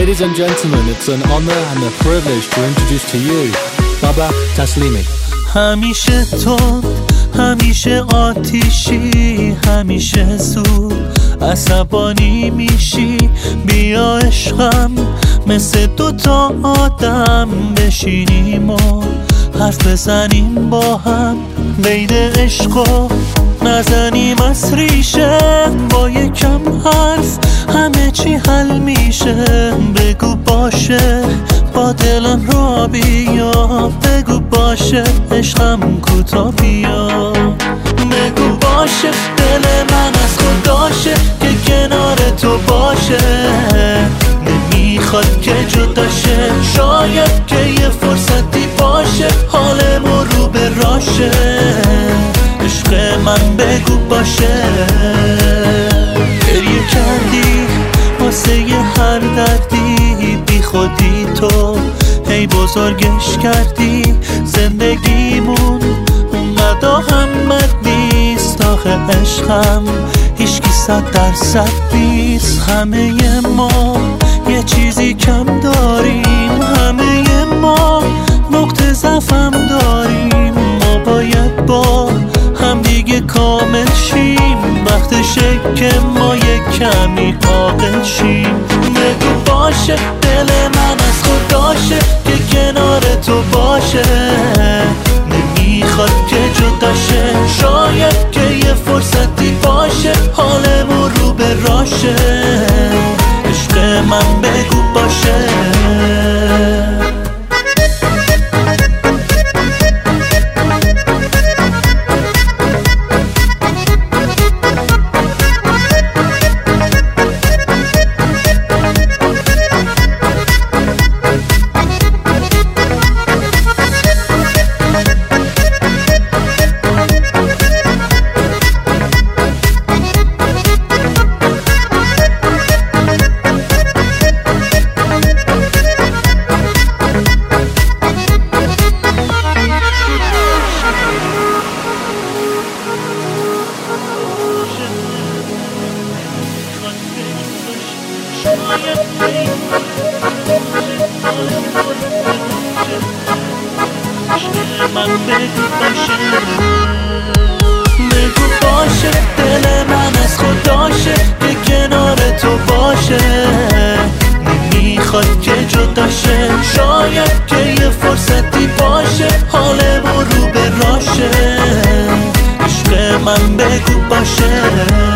Ladies and gentlemen, it's an honor and a privilege to introduce to you Baba Taslimi. همیشه تو، همیشه آتیشی، همیشه زود عصبانی میشی. بیا عشقم مثل دوتا آدم بشینیم و حرف بزنیم با هم. قید عشقو نزنیم از ریشه، با یکم حرف همه چی حل میشه. بگو باشه با دلم را بیا، بگو باشه عشقم کوتا بیا. بگو باشه دل من از خداشه که کنار تو باشه. نمیخواد که جداشه، شاید که یه فرصتی باشه حالمون رو به راشه. عشق من بگو باشه. گریه کردی واسه یه هر دردی، بی خودی تو هی بزرگش کردی. زندگیمون اونقدر اهمیت نیست آخه عشقم هیچکی 100% نیست. همه ما یه چیزی کم داریم، همه ما نقطه ضعفم داریم. ما باید با هم دیگه کامل شیم، وقتشه که ما یه کمی عاقل شیم. بگو باشه دل من از خداشه که کنار تو باشه. نمیخواد که جداشه، شاید که یه فرصتی باشه حالمون رو به راشه. عشق من بگو باشه. من بگو باشه دل من از خداشه که کنار تو باشه. نمیخواد که جداشه، شاید که یه فرصتی باشه حالمون رو به راشه. عشق من بگو باشه.